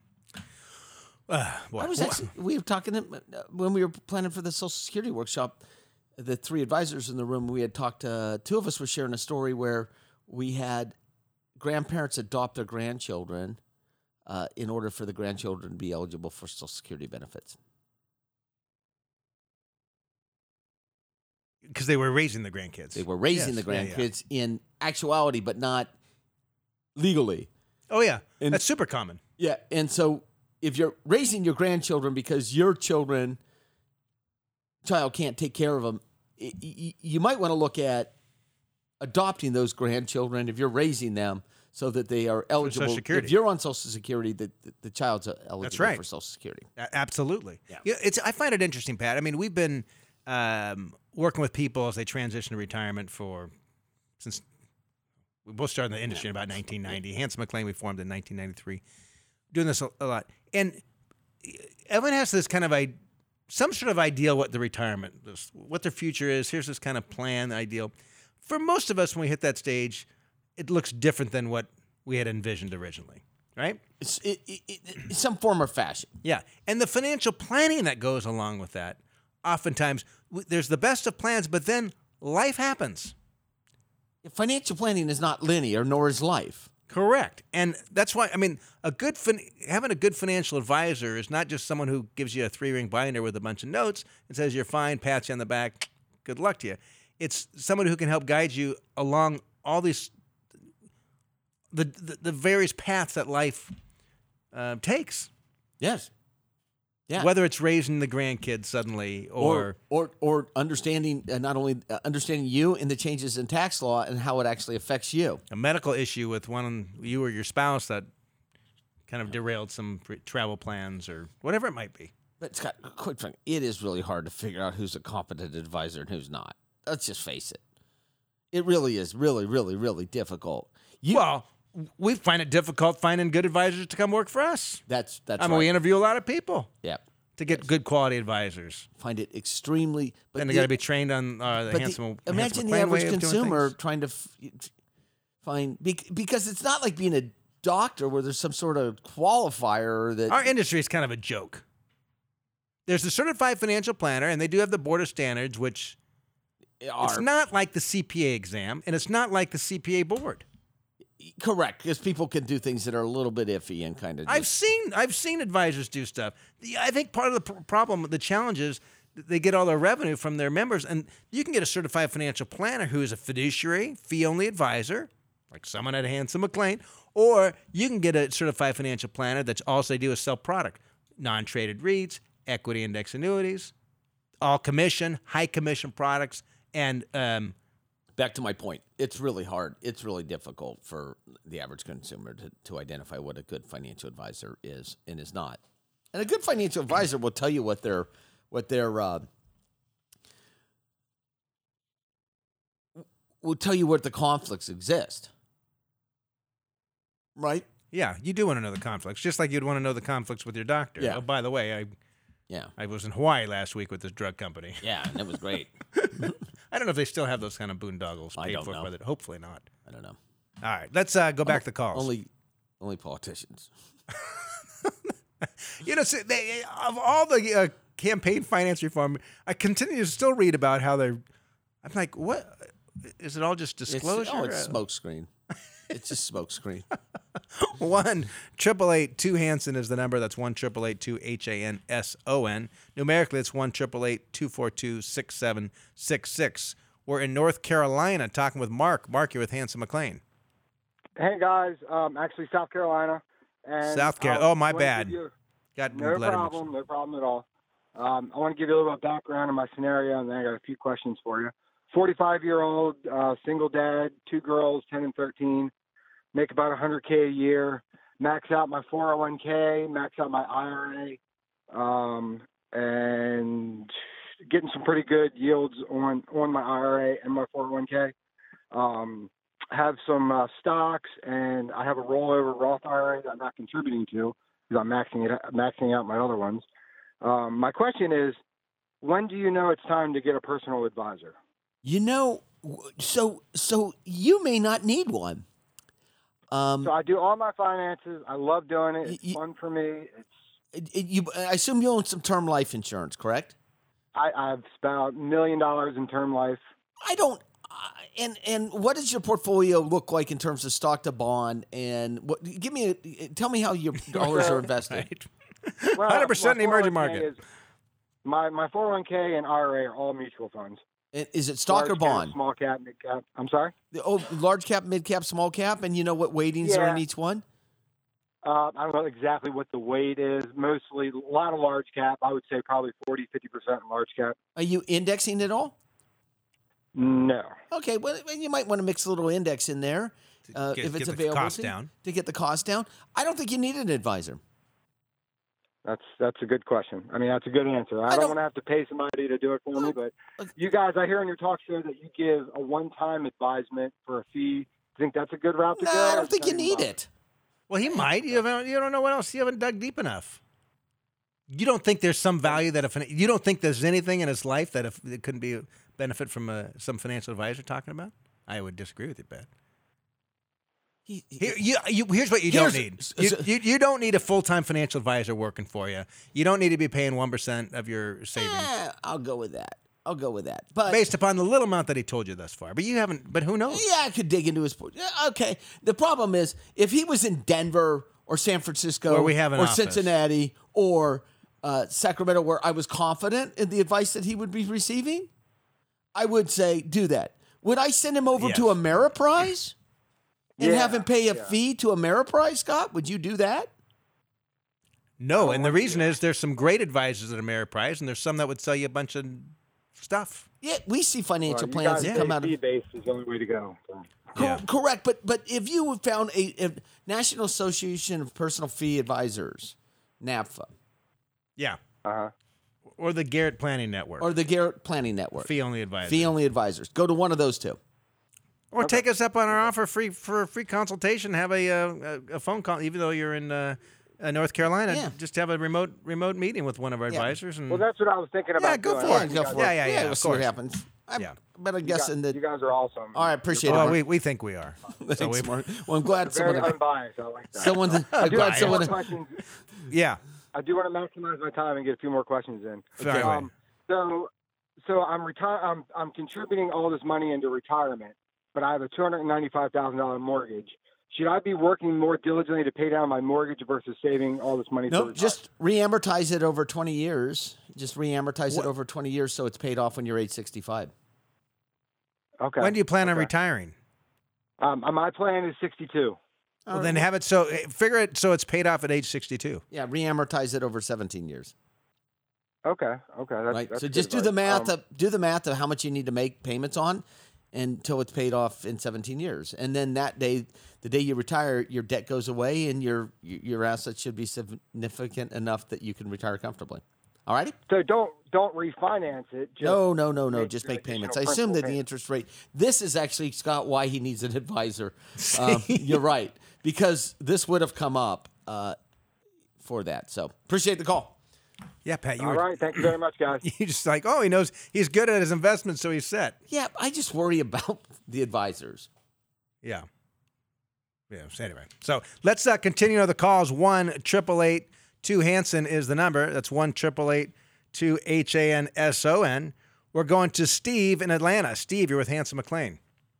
Uh, I what- was actually, we were talking uh, when we were planning for the Social Security workshop. The three advisors in the room, we had talked. Uh, two of us were sharing a story where we had grandparents adopt their grandchildren uh, in order for the grandchildren to be eligible for Social Security benefits. because they were raising the grandkids. They were raising Yes, the yeah, yeah. grandkids in actuality, but not legally. Oh yeah, And- that's super common. Yeah, and so if you're raising your grandchildren because your children child can't take care of them, y- y- you might want to look at adopting those grandchildren if you're raising them so that they are eligible. Security. If you're on Social Security, the, the, the child's eligible right. for Social Security. A- Absolutely. Yeah. It's. I find it interesting, Pat. I mean, we've been um, working with people as they transition to retirement for since we both started in the industry in about nineteen ninety. Hanson McLean we formed in nineteen ninety-three. Doing this a, a lot, and everyone has this kind of I, some sort of ideal what the retirement, this, what their future is. Here's this kind of plan, ideal. For most of us, when we hit that stage, it looks different than what we had envisioned originally, right? It's it, it, it, it's some form or fashion. Yeah, and the financial planning that goes along with that, oftentimes w- there's the best of plans, but then life happens. Financial planning is not linear, nor is life. Correct, and that's why I mean a good fin- having a good financial advisor is not just someone who gives you a three ring binder with a bunch of notes and says you're fine, pats you on the back, good luck to you. It's someone who can help guide you along all these the the, the various paths that life uh, takes. Yes. Yeah. Whether it's raising the grandkids suddenly or or or, or understanding uh, not only uh, understanding you and the changes in tax law and how it actually affects you. a medical issue with one you or your spouse that kind of derailed some pre- travel plans or whatever it might be. But Scott, quite frankly, it is really hard to figure out who's a competent advisor and who's not. Let's just face it. It really is really, really, really difficult. You, Well, we find it difficult finding good advisors to come work for us. that's that's I mean, right. we interview a lot of people yeah, to get good quality advisors. find it extremely. But And they the- got to be trained on uh, the but handsome. the, imagine handsome the McLean average way of doing consumer things. trying to f- find bec- because it's not like being a doctor where there's some sort of qualifier that Our industry is kind of a joke. There's a certified financial planner, and they do have the board of standards, which are it's not like the C P A exam, and it's not like the C P A board. correct because people can do things that are a little bit iffy and kind of. I've seen I've seen advisors do stuff. The, I think part of the pr- problem, the challenge is that they get all their revenue from their members, and you can get a certified financial planner who is a fiduciary, fee-only advisor, like someone at Hanson McLean, or you can get a certified financial planner that's all they do is sell product, non-traded REITs, equity index annuities, all commission, high commission products, and um, Back to my point, it's really hard. It's really difficult for the average consumer to, to identify what a good financial advisor is and is not. And a good financial advisor will tell you what their what their uh, will tell you what the conflicts exist. Right? yeah, you do want to know the conflicts, just like you'd want to know the conflicts with your doctor. Yeah. Oh, by the way, I Yeah. I was in Hawaii last week with this drug company. Yeah, and it was great. I don't know if they still have those kind of boondoggles I paid don't for, know. but hopefully not. I don't know. All right, let's uh, go back to calls. Only only politicians. You know, see, they, of all the uh, campaign finance reform, I continue to still read about how they're. I'm like, what? Is it all just disclosure? It's, oh, it's smoke screen. It's just smoke screen. One triple eight two Hanson is the number. That's one triple eight two H A N S O N. Numerically, it's one triple eight two four two six seven six six. We're in North Carolina talking with Mark. Mark, you're with Hanson McLean. Hey guys, um, actually South Carolina. And South Carolina. I Oh, my wanna give bad. you- Got No letter problem, no problem at all. Um, I want to give you a little bit of background on my scenario, and then I got a few questions for you. forty-five-year-old, uh, single dad, two girls, ten and thirteen, make about one hundred K a year, max out my four oh one K, max out my I R A, um, and getting some pretty good yields on, on my I R A and my four oh one K. Um, have some uh, stocks, and I have a rollover Roth I R A that I'm not contributing to because I'm maxing it, maxing out my other ones. Um, my question is, when do you know it's time to get a personal advisor? You know, so so you may not need one. Um, So I do all my finances. I love doing it. It's You- fun for me. It's it- it- you, I assume you own some term life insurance, correct? I, I've spent a million dollars in term life. I don't. Uh, and and what does your portfolio look like in terms of stock to bond? And what? Give me a. Tell me how your dollars are invested. Right. Well, one hundred percent in the my emerging 401K market. is- my my four oh one K and I R A are all mutual funds. And is it stock Large or cap, bond? Small cap, mid cap. I'm sorry. Oh, large cap, mid cap, small cap, and you know what weightings are in Yeah. each one? Uh, I don't know exactly what the weight is. Mostly a lot of large cap. I would say probably forty, fifty percent large cap. Are you indexing at all? No. Okay, well, then you might want to mix a little index in there uh, get- if it's get the available cost to, you, down. to get the cost down. I don't think you need an advisor. That's that's a good question. I mean, that's a good answer. I, I don't, don't- want to have to pay somebody to do it for me, but Look- you guys, I hear on your talk show that you give a one-time advisement for a fee. Think that's a good route to No, go? I or don't think you is that need involved? it. Well, he might. You haven't. You don't know what else. You haven't dug deep enough. You don't think there's some value that if you don't think there's anything in his life that if it couldn't be a benefit from a, some financial advisor talking about. I would disagree with you, Pat. He, he- Here, you, you, here's what you Here's- don't need. s- You, s- you, you don't need a full-time financial advisor working for you. You don't need to be paying one percent of your savings eh, I'll go with that. I'll go with that. But based upon the little amount that he told you thus far. But you haven't. But who knows? yeah, I could dig into his. Yeah, okay. The problem is if he was in Denver or San Francisco Where we have an or office. Cincinnati or uh, Sacramento, where I was confident in the advice that he would be receiving, I would say do that. Would I send him over Yes. to Ameriprise and Yeah, have him pay a yeah. fee to Ameriprise, Scott? Would you do that? No, and the reason is there's some great advisors at Ameriprise, and there's some that would sell you a bunch of stuff. Yeah, we see financial Well, plans you that guys come say out of fee-based is the only way to go. So. Cor- Yeah. Correct, but but if you found a, a National Association of Personal Fee Advisors, NAPFA, Yeah. Uh-huh. Or the Garrett Planning Network. or the Garrett Planning Network, Fee Only Advisors. Fee Only Advisors, go to one of those two. Or take us up on our offer free for a free consultation. Have a uh, a, a phone call, even though you're in uh, uh, North Carolina. Yeah. Just have a remote remote meeting with one of our Yeah. advisors. And Well, that's what I was thinking about. Yeah, go doing. for Yeah, it. go for Yeah, it. yeah, yeah, We'll of see what course. happens. I'm, Yeah. but I'm You guys, guessing that. you guys are awesome. All right, appreciate it. well, Mark. we we think we are. So Thanks, we, Mark. Well, I'm glad Very someone. unbiased. I like that. Someone. I'm I do glad have more someone. questions. yeah. I do want to maximize my time and get a few more questions in. Sorry. Um, so, so I'm retire. I'm I'm contributing all this money into retirement, but I have a two hundred ninety-five thousand dollar mortgage. Should I be working more diligently to pay down my mortgage versus saving all this money? No, for retirement? just re-amortize it over twenty years. Just re-amortize What- it over twenty years, so it's paid off when you're age sixty-five. okay. When do you plan on Okay. retiring? Um, my plan is sixty-two. Well, then have it so figure it so it's paid off at age sixty-two. Yeah, re-amortize it over seventeen years. Okay. Okay. That's, Right. that's So good just do advice. the math. Um, of, do the math of how much you need to make payments on, until it's paid off in seventeen years, and then that day, the day you retire, your debt goes away, and your your assets should be significant enough that you can retire comfortably. All righty. so don't don't refinance it. Just No, no, no, no. make Just your make payments. I additional assume that the principal interest rate. This is actually, Scott, why he needs an advisor. Um, you're right, because this would have come up uh, for that. So appreciate the call. Yeah, Pat, you All were right. Thank you very much, guys. you just like, oh, he knows he's good at his investments, so he's set. Yeah, I just worry about the advisors. Yeah. Yeah. So anyway, so let's uh, continue the calls. One triple eight two Hanson is the number. That's one triple eight two H A N S O N. We're going to Steve in Atlanta. Steve, you're with Hanson McLean.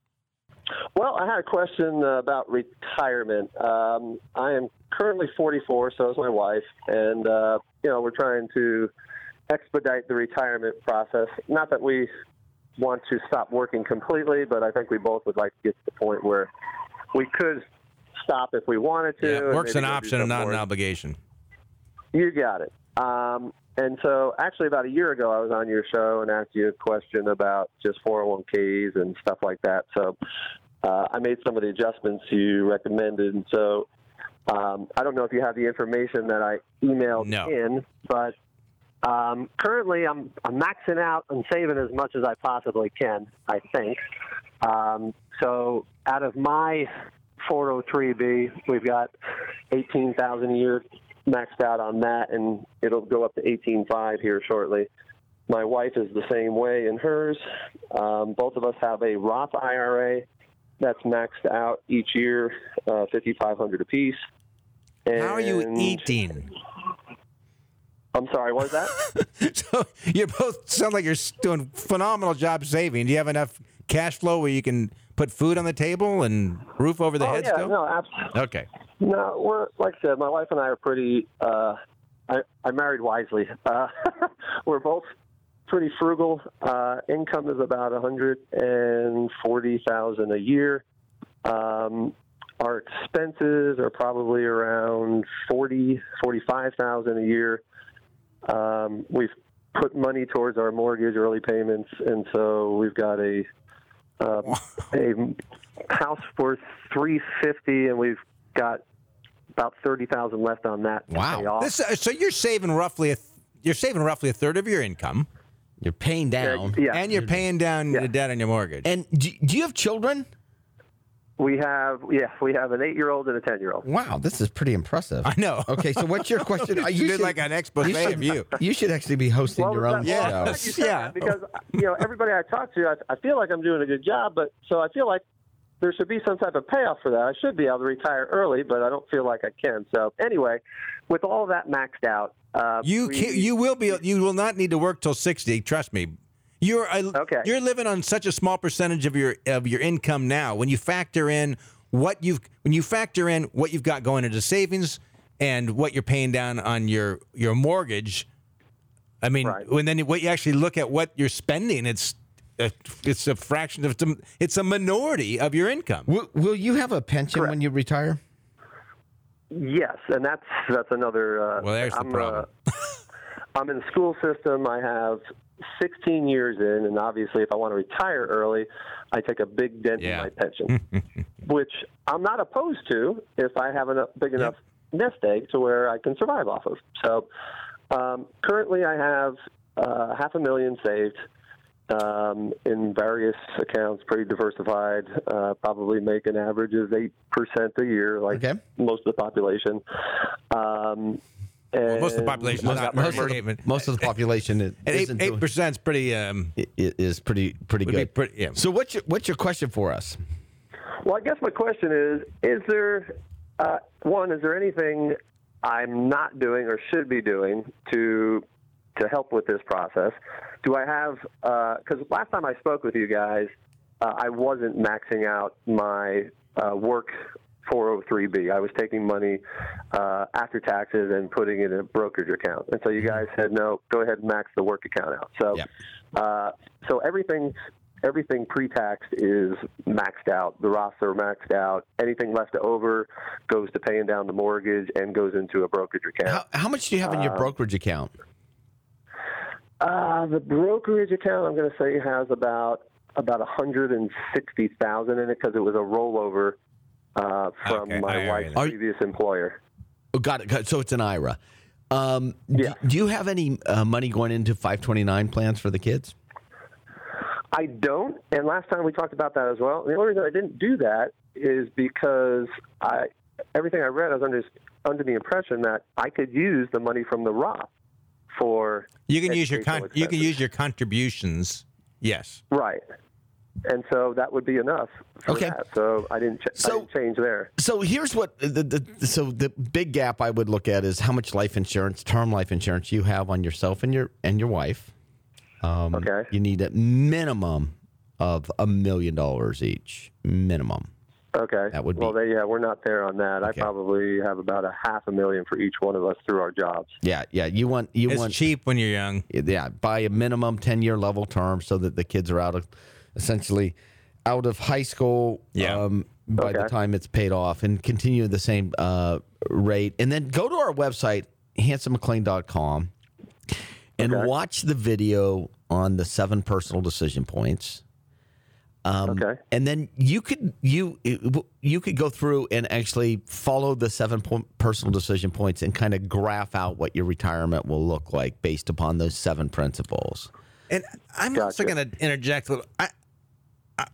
Well, I had a question uh, about retirement. Um, I am currently forty-four, so is my wife, and uh, you know we're trying to expedite the retirement process. Not that we want to stop working completely, but I think we both would like to get to the point where we could stop if we wanted to. Yeah, and work's maybe an go do option and something not an more. obligation. You got it. Um, and so actually about a year ago, I was on your show and asked you a question about just four oh one k's and stuff like that. So uh, I made some of the adjustments you recommended. And so um, I don't know if you have the information that I emailed No. in, but um, currently I'm, I'm maxing out and saving as much as I possibly can, I think. Um, so out of my four oh three B, we've got eighteen thousand a year maxed out on that, and it'll go up to eighteen five here shortly. My wife is the same way in hers. Um, both of us have a Roth I R A that's maxed out each year, uh, fifty-five hundred apiece. How are you And- eating? I'm sorry, what was that? So you both sound like you're doing a phenomenal job saving. Do you have enough cash flow where you can put food on the table and roof over the oh, head yeah, still? no, absolutely. Okay. No, we're like I said, my wife and I are pretty. Uh, I, I married wisely. Uh, we're both pretty frugal. Uh, income is about one hundred and forty thousand a year. Um, our expenses are probably around forty, forty-five thousand a year. Um, we've put money towards our mortgage early payments, and so we've got a um, a house for three fifty, and we've got about thirty thousand left on that. To pay off. This, uh, so you're saving roughly a th- you're saving roughly a third of your income, You're paying down. yeah. and you're paying down Yeah. the debt on your mortgage. And do, do you have children? We have, yeah, we have an eight-year-old and a ten-year-old. Wow, this is pretty impressive. I know. Okay, so what's your question? You you did should- like an expose you should, of you. You should actually be hosting Well, your own that- well, I'm show. glad you said Yeah. that because you know everybody I talk to, I, I feel like I'm doing a good job, but so I feel like there should be some type of payoff for that. I should be able to retire early, but I don't feel like I can. So anyway, with all that maxed out, uh, You we- can, you will be you will not need to work till sixty. Trust me. You're a, Okay. you're living on such a small percentage of your of your income now. When you factor in what you've when you factor in what you've got going into savings and what you're paying down on your your mortgage, I mean, Right. when then what you actually look at what you're spending, it's a, it's a fraction of it's a minority of your income. Will, will you have a pension Correct. when you retire? yes, and that's that's another. Uh, Well, there's the I'm, problem. Uh, I'm in the school system. I have sixteen years in, and obviously, if I want to retire early, I take a big dent Yeah. in my pension, which I'm not opposed to if I have a big enough nest egg to where I can survive off of. So, um, currently, I have uh, half a million saved. Um, in various accounts, pretty diversified, uh, probably make an average of eight percent a year, like Okay. most of the population. Um, Well, most of the and- population is not Most very of, the, even. most of the population is, At eight isn't eight doing- percent is pretty. Um, i- i- is pretty pretty would be good. pretty. Yeah. So what's your what's your question for us? Well, I guess my question is: Is there uh, one? Is there anything I'm not doing or should be doing to to help with this process? Do I have? Because last time I spoke with you guys, uh, I wasn't maxing out my uh, work four oh three B. I was taking money uh, after taxes and putting it in a brokerage account. And so you guys said, no, go ahead and max the work account out. So, Yep. uh, so everything. Everything pre-taxed is maxed out. The Roths are maxed out. Anything left over goes to paying down the mortgage and goes into a brokerage account. How, how much do you have in your Um, brokerage account? Uh, the brokerage account, I'm going to say, has about about one hundred sixty thousand in it because it was a rollover uh, from Okay, my I- I wife's Are- previous employer. Oh, got it. got it. So it's an I R A. Um, Yeah. do, do you have any uh, money going into five twenty-nine plans for the kids? I don't, and last time we talked about that as well. The only reason I didn't do that is because I everything I read, I was under under the impression that I could use the money from the Roth for You can use your educational con- you can expenses. use your contributions. Yes. Right, and so that would be enough. For Okay. that. So I didn't, ch- I So- didn't change there. So here's what the, the so the big gap I would look at is how much life insurance, term life insurance you have on yourself and your and your wife. Um, Okay. You need a minimum of a million dollars each. Minimum. Okay. That would well, be- they, yeah, we're not there on that. Okay. I probably have about a half a million for each one of us through our jobs. Yeah, yeah. You want you It's want cheap when you're young. yeah, buy a minimum ten year level term so that the kids are out of essentially out of high school Yeah. um, by the Okay. time it's paid off and continue the same uh, rate. And then go to our website, hanson mcclain dot com, and Okay. watch the video on the seven personal decision points. Um, Okay. And then you could you you could go through and actually follow the seven point personal decision points and kind of graph out what your retirement will look like based upon those seven principles. And I'm also Gotcha. going to interject a little. I, I,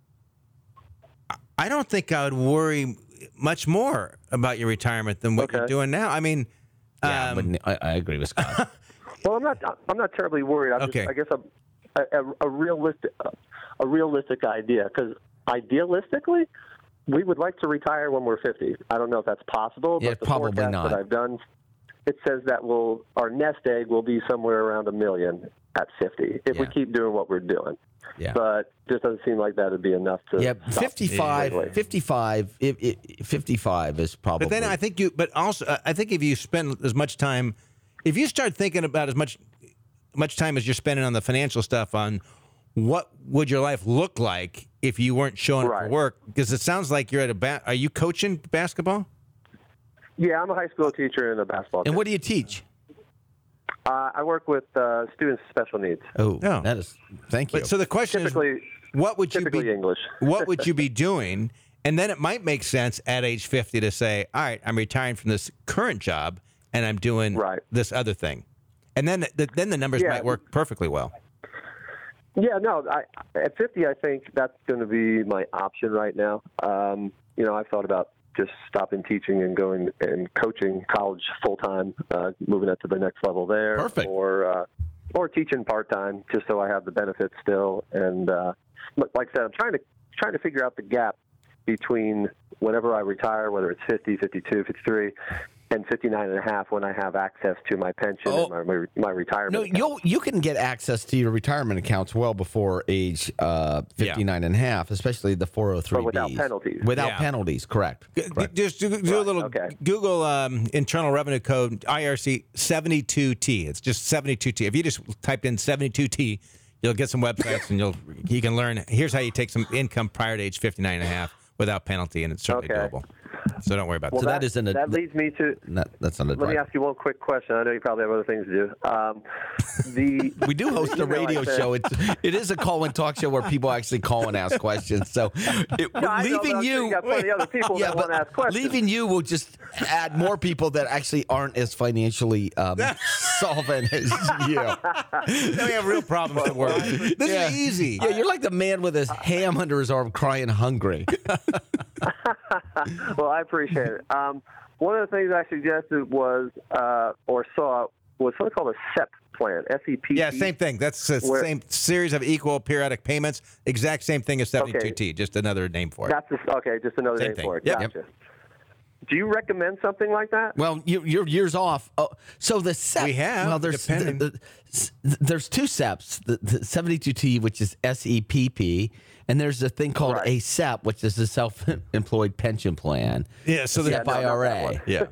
I don't think I would worry much more about your retirement than what you're Okay. doing now. I mean, Yeah, um, but I, I agree with Scott. Well, I'm not. I'm not terribly worried. I'm Okay. just, I guess I'm a, a, a realistic, a realistic idea. Because idealistically, we would like to retire when we're fifty. I don't know if that's possible, Yeah, but the probably forecast not. that I've done, it says that we'll our nest egg will be somewhere around a million at fifty if we Yeah. keep doing what we're doing. Yeah. But just doesn't seem like that would be enough to. Yeah, stop fifty-five, completely. fifty-five, if, if, fifty-five is probably. but then I think you, but also uh, I think if you spend as much time, if you start thinking about as much, much time as you're spending on the financial stuff, on what would your life look like if you weren't showing up for Right. work? Because it sounds like you're at a ba- are you coaching basketball? Yeah, I'm a high school teacher and a basketball. And coach. what do you teach? Uh, I work with uh, students with special needs. Oh, Oh. that is. Thank you. But so the question Typically, is, what would you typically be English. what would you be doing? And then it might make sense at age fifty to say, all right, I'm retiring from this current job and I'm doing Right. this other thing. And then the, then the numbers Yeah. might work perfectly well. Yeah, no. I, at fifty, I think that's going to be my option right now. Um, you know, I've thought about just stopping teaching and going and coaching college full time, uh, moving it to the next level there, Perfect. or uh, or teaching part time, just so I have the benefits still. And uh, but like I said, I'm trying to trying to figure out the gap between whenever I retire, whether it's fifty, fifty-two, fifty-three, and fifty-nine and a half, when I have access to my pension Oh. and my, my, my retirement. No, account. you you can get access to your retirement accounts well before age uh, fifty-nine and a half, especially the four oh three Bs. But without penalties. Without Yeah. penalties, correct. G- correct. Just do, do a Right, little okay. Google um, Internal Revenue Code I R C seventy-two T. It's just seventy-two T. If you just typed in seventy-two T, you'll get some websites and you'll you can learn. Here's how you take some income prior to age fifty-nine and a half without penalty, and it's certainly Okay. doable. So don't worry about Well, that. So that, that isn't a- that leads me to. Not, that's not Let me advice. ask you one quick question. I know you probably have other things to do. Um, the We do host a email I radio sent- show. It's it is a call and talk show where people actually call and ask questions. So it, Yeah, I know, but leaving I'm sure you, you got plenty of other people yeah, that but want to ask questions. leaving you will just add more people that actually aren't as financially um, solvent as you. Then we have real problems at work. This Yeah. is easy. Yeah, you're like the man with his ham under his arm, crying hungry. Well, I appreciate it. Um, one of the things I suggested was, uh, or saw, was something called a S E P plan. S E P. Yeah, same thing. That's the Where- same series of equal periodic payments. Exact same thing as seventy-two T, just another name for it. That's just, okay. Just another Same name thing. for it. Yep. Gotcha. Do you recommend something like that? Well, you, you're years off. Oh, so the S E P. We have, Well, there's depending. the, the, there's two S E Ps. The, the seventy-two T, which is S E P P, and there's a thing called Right. a S E P, which is a self-employed pension plan. Yeah, so S E the P I R A. Yeah.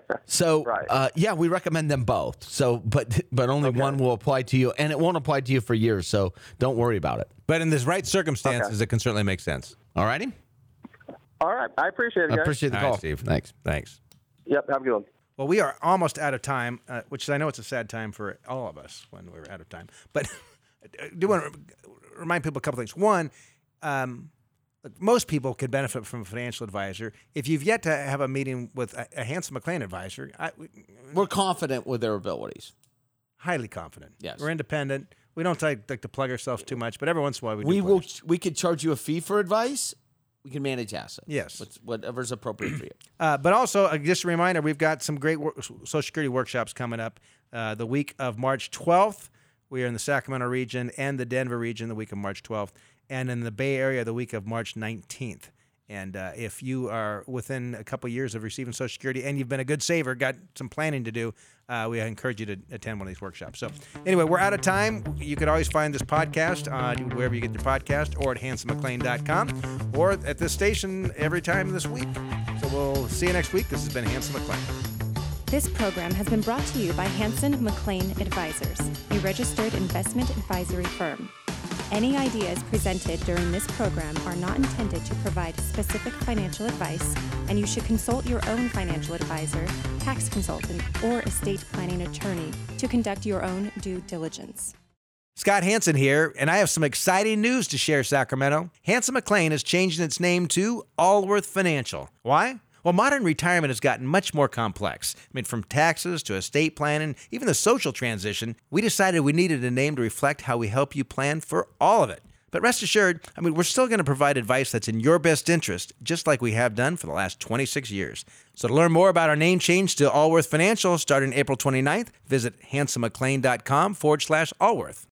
So, Right. uh, yeah, we recommend them both. So, but but only one will apply to you, and it won't apply to you for years. So, don't worry about it. But in this right circumstances, Okay. it can certainly make sense. All righty. All right. I appreciate it, I guys. appreciate the All call, right, Steve. Thanks. Thanks. Yep. Have a good one. Well, we are almost out of time, uh, which I know it's a sad time for all of us when we're out of time. But I do want to remind people a couple things. One, um, look, most people could benefit from a financial advisor. If you've yet to have a meeting with a, a Hanson McLean advisor, I, We're confident with their abilities. highly confident. Yes. We're independent. We don't like, like to plug ourselves too much, but every once in a while we do. We plug will. ourselves. We could charge you a fee for advice. We can manage assets. Yes. What's- whatever's appropriate for you. Uh, but also, uh, just a reminder, we've got some great work, Social Security workshops coming up uh, the week of March twelfth. We are in the Sacramento region and the Denver region the week of March twelfth, and in the Bay Area the week of March nineteenth. And uh, if you are within a couple years of receiving Social Security and you've been a good saver, got some planning to do, uh, we encourage you to attend one of these workshops. So anyway, we're out of time. You could always find this podcast uh, wherever you get your podcast or at hanson mclean dot com or at this station every time this week. So we'll see you next week. This has been Hanson McLean. This program has been brought to you by Hanson McLean Advisors, a registered investment advisory firm. Any ideas presented during this program are not intended to provide specific financial advice, and you should consult your own financial advisor, tax consultant, or estate planning attorney to conduct your own due diligence. Scott Hanson here, and I have some exciting news to share, Sacramento. Hanson McLean is changing its name to Allworth Financial. Why? Well, modern retirement has gotten much more complex. I mean, from taxes to estate planning, even the social transition, we decided we needed a name to reflect how we help you plan for all of it. But rest assured, I mean, we're still going to provide advice that's in your best interest, just like we have done for the last twenty-six years. So to learn more about our name change to Allworth Financial starting April twenty-ninth, visit hanson mclean dot com forward slash Allworth.